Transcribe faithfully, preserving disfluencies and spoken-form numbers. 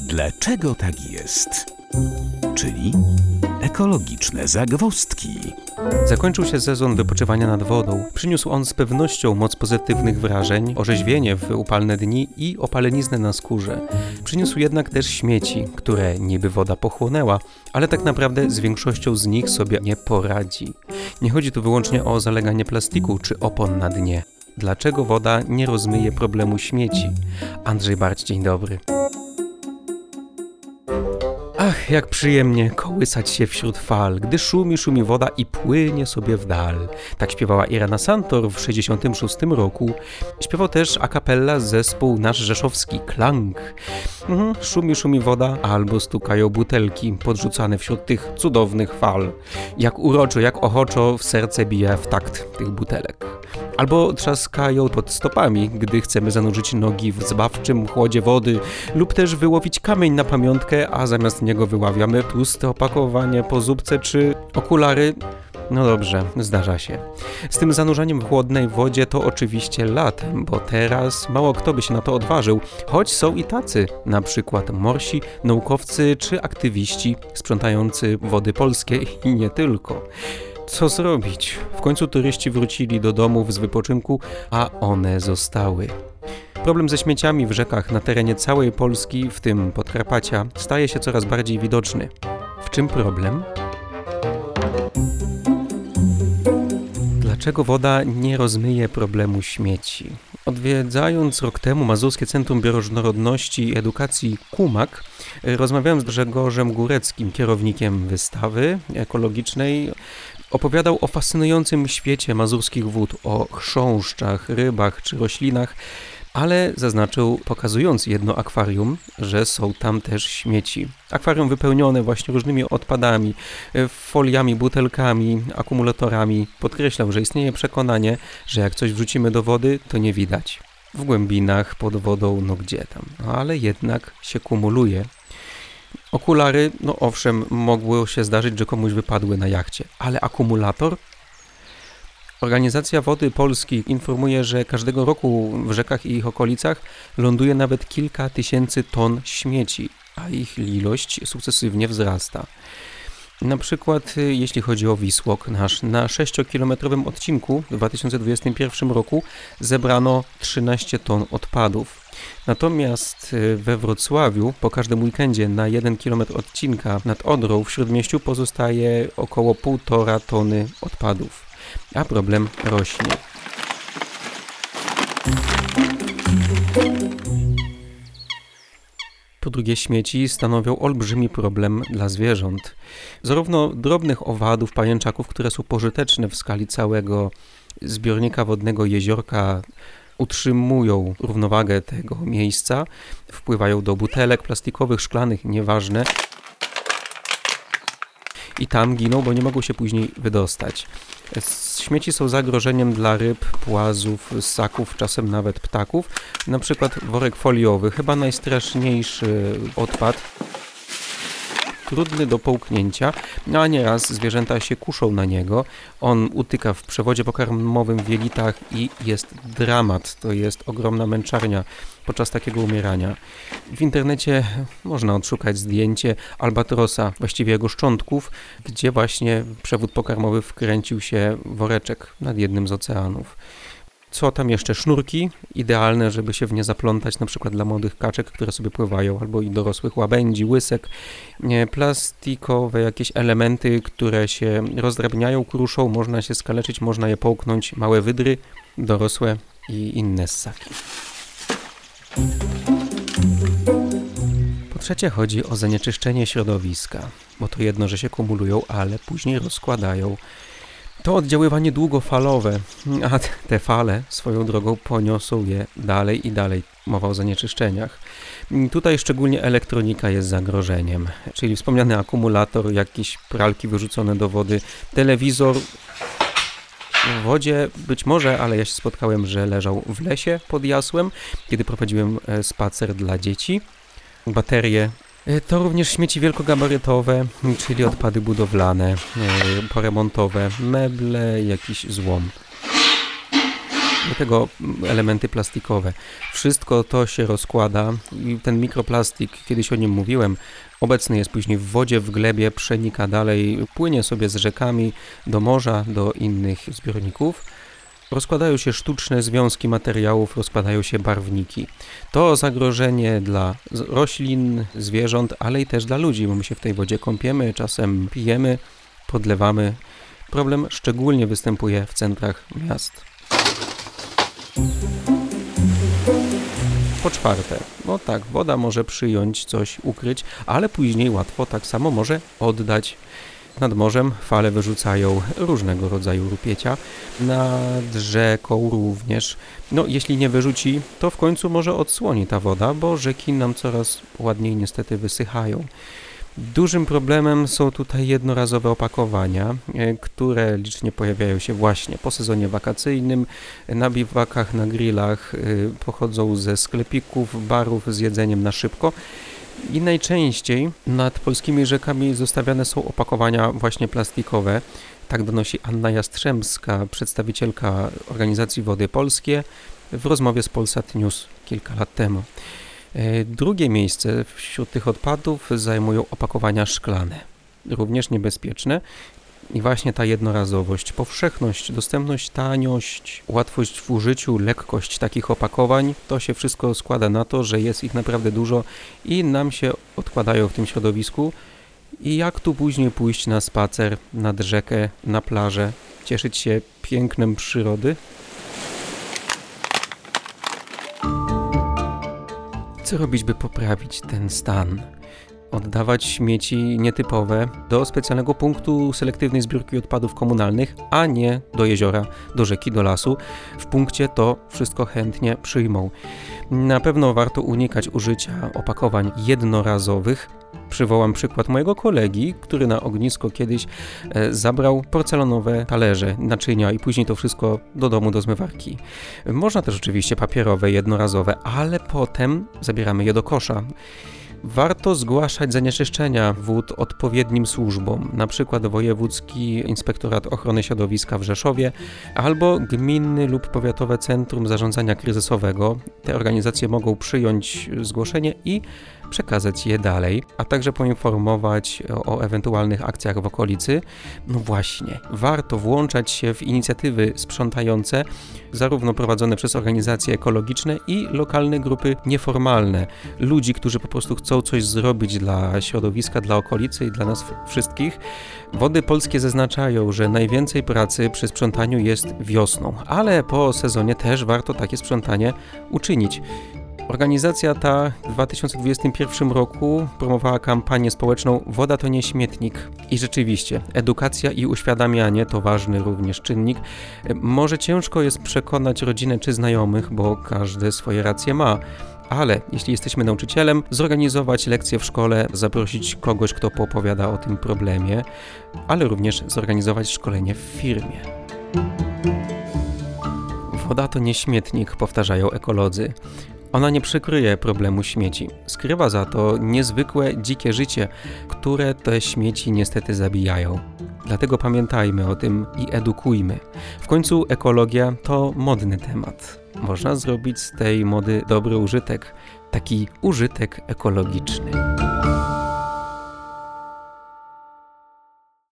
Dlaczego tak jest? Czyli ekologiczne zagwozdki. Zakończył się sezon wypoczywania nad wodą. Przyniósł on z pewnością moc pozytywnych wrażeń, orzeźwienie w upalne dni i opaleniznę na skórze. Przyniósł jednak też śmieci, które niby woda pochłonęła, ale tak naprawdę z większością z nich sobie nie poradzi. Nie chodzi tu wyłącznie o zaleganie plastiku czy opon na dnie. Dlaczego woda nie rozmyje problemu śmieci? Andrzej Barć, dzień dobry. Ach, jak przyjemnie kołysać się wśród fal, gdy szumi, szumi woda i płynie sobie w dal. Tak śpiewała Irena Santor w sześćdziesiątym szóstym roku. Śpiewał też a cappella zespół nasz rzeszowski Klang. Mhm, szumi, szumi woda, albo stukają butelki podrzucane wśród tych cudownych fal. Jak uroczo, jak ochoczo w serce bije w takt tych butelek. Albo trzaskają pod stopami, gdy chcemy zanurzyć nogi w zbawczym chłodzie wody lub też wyłowić kamień na pamiątkę, a zamiast niego wyławiamy tłuste opakowanie po zupce czy okulary. No dobrze, zdarza się. Z tym zanurzaniem w chłodnej wodzie to oczywiście latem, bo teraz mało kto by się na to odważył, choć są i tacy, na przykład morsi, naukowcy czy aktywiści sprzątający wody polskie i nie tylko. Co zrobić? W końcu turyści wrócili do domów z wypoczynku, a one zostały. Problem ze śmieciami w rzekach na terenie całej Polski, w tym Podkarpacia, staje się coraz bardziej widoczny. W czym problem? Dlaczego woda nie rozmyje problemu śmieci? Odwiedzając rok temu Mazurskie Centrum Bioróżnorodności i Edukacji Kumak, rozmawiałem z Grzegorzem Góreckim, kierownikiem wystawy ekologicznej. Opowiadał o fascynującym świecie mazurskich wód, o chrząszczach, rybach czy roślinach, ale zaznaczył, pokazując jedno akwarium, że są tam też śmieci. Akwarium wypełnione właśnie różnymi odpadami, foliami, butelkami, akumulatorami. Podkreślał, że istnieje przekonanie, że jak coś wrzucimy do wody, to nie widać. W głębinach, pod wodą, no gdzie tam. No, ale jednak się kumuluje. Okulary, no owszem, mogło się zdarzyć, że komuś wypadły na jachcie, ale akumulator? Organizacja Wody Polski informuje, że każdego roku w rzekach i ich okolicach ląduje nawet kilka tysięcy ton śmieci, a ich ilość sukcesywnie wzrasta. Na przykład jeśli chodzi o Wisłok nasz, na sześciokilometrowym odcinku w dwa tysiące dwudziestym pierwszym roku zebrano trzynaście ton odpadów. Natomiast we Wrocławiu po każdym weekendzie na jeden kilometr odcinka nad Odrą w Śródmieściu pozostaje około półtora tony odpadów, a problem rośnie. Po drugie, śmieci stanowią olbrzymi problem dla zwierząt. Zarówno drobnych owadów, pajęczaków, które są pożyteczne w skali całego zbiornika wodnego jeziorka, utrzymują równowagę tego miejsca, wpływają do butelek plastikowych, szklanych, nieważne. I tam giną, bo nie mogą się później wydostać. Śmieci są zagrożeniem dla ryb, płazów, ssaków, czasem nawet ptaków. Na przykład worek foliowy, chyba najstraszniejszy odpad. Trudny do połknięcia, a nieraz zwierzęta się kuszą na niego. On utyka w przewodzie pokarmowym w jelitach i jest dramat. To jest ogromna męczarnia podczas takiego umierania. W internecie można odszukać zdjęcie albatrosa, właściwie jego szczątków, gdzie właśnie w przewód pokarmowy wkręcił się woreczek nad jednym z oceanów. Co tam jeszcze? Sznurki, idealne, żeby się w nie zaplątać, na przykład dla młodych kaczek, które sobie pływają, albo i dorosłych łabędzi, łysek. Plastikowe jakieś elementy, które się rozdrabniają, kruszą, można się skaleczyć, można je połknąć, małe wydry, dorosłe i inne ssaki. Po trzecie chodzi o zanieczyszczenie środowiska, bo to jedno, że się kumulują, ale później rozkładają. To oddziaływanie długofalowe, a te fale swoją drogą poniosą je dalej i dalej. Mowa o zanieczyszczeniach. Tutaj szczególnie elektronika jest zagrożeniem, czyli wspomniany akumulator, jakieś pralki wyrzucone do wody, telewizor w wodzie być może, ale ja się spotkałem, że leżał w lesie pod Jasłem, kiedy prowadziłem spacer dla dzieci. Baterie. To również śmieci wielkogabarytowe, czyli odpady budowlane, poremontowe, meble, jakiś złom. do tego elementy plastikowe. Wszystko to się rozkłada i ten mikroplastik, kiedyś o nim mówiłem, obecny jest później w wodzie, w glebie, przenika dalej, płynie sobie z rzekami do morza, do innych zbiorników. Rozkładają się sztuczne związki materiałów, rozkładają się barwniki. To zagrożenie dla roślin, zwierząt, ale i też dla ludzi, bo my się w tej wodzie kąpiemy, czasem pijemy, podlewamy. Problem szczególnie występuje w centrach miast. Po czwarte, no tak, woda może przyjąć coś, ukryć, ale później łatwo tak samo może oddać. Nad morzem fale wyrzucają różnego rodzaju rupiecia, nad rzeką również. No, jeśli nie wyrzuci, to w końcu może odsłoni ta woda, bo rzeki nam coraz ładniej niestety wysychają. Dużym problemem są tutaj jednorazowe opakowania, które licznie pojawiają się właśnie po sezonie wakacyjnym, na biwakach, na grillach, pochodzą ze sklepików, barów z jedzeniem na szybko. I najczęściej nad polskimi rzekami zostawiane są opakowania właśnie plastikowe. Tak donosi Anna Jastrzębska, przedstawicielka organizacji Wody Polskie, w rozmowie z Polsat News kilka lat temu. Drugie miejsce wśród tych odpadów zajmują opakowania szklane, również niebezpieczne. I właśnie ta jednorazowość, powszechność, dostępność, taniość, łatwość w użyciu, lekkość takich opakowań, to się wszystko składa na to, że jest ich naprawdę dużo i nam się odkładają w tym środowisku. I jak tu później pójść na spacer, nad rzekę, na plażę, cieszyć się pięknem przyrody? Co robić, by poprawić ten stan? Oddawać śmieci nietypowe do specjalnego punktu selektywnej zbiórki odpadów komunalnych, a nie do jeziora, do rzeki, do lasu. W punkcie to wszystko chętnie przyjmą. Na pewno warto unikać użycia opakowań jednorazowych. Przywołam przykład mojego kolegi, który na ognisko kiedyś e, zabrał porcelanowe talerze, naczynia i później to wszystko do domu, do zmywarki. Można też oczywiście papierowe, jednorazowe, ale potem zabieramy je do kosza. Warto zgłaszać zanieczyszczenia wód odpowiednim służbom, na przykład Wojewódzki Inspektorat Ochrony Środowiska w Rzeszowie albo Gminny lub Powiatowe Centrum Zarządzania Kryzysowego. Te organizacje mogą przyjąć zgłoszenie i przekazać je dalej, a także poinformować o, o ewentualnych akcjach w okolicy. No właśnie, warto włączać się w inicjatywy sprzątające, zarówno prowadzone przez organizacje ekologiczne i lokalne grupy nieformalne. Ludzi, którzy po prostu chcą coś zrobić dla środowiska, dla okolicy i dla nas wszystkich. Wody Polskie zaznaczają, że najwięcej pracy przy sprzątaniu jest wiosną, ale po sezonie też warto takie sprzątanie uczynić. Organizacja ta w dwa tysiące dwudziestym pierwszym roku promowała kampanię społeczną Woda to nie śmietnik. I rzeczywiście, edukacja i uświadamianie to ważny również czynnik. Może ciężko jest przekonać rodzinę czy znajomych, bo każdy swoje racje ma. Ale jeśli jesteśmy nauczycielem, zorganizować lekcję w szkole, zaprosić kogoś, kto poopowiada o tym problemie, ale również zorganizować szkolenie w firmie. Woda to nie śmietnik, powtarzają ekolodzy. Ona nie przykryje problemu śmieci. Skrywa za to niezwykłe, dzikie życie, które te śmieci niestety zabijają. Dlatego pamiętajmy o tym i edukujmy. W końcu ekologia to modny temat. Można zrobić z tej mody dobry użytek, taki użytek ekologiczny.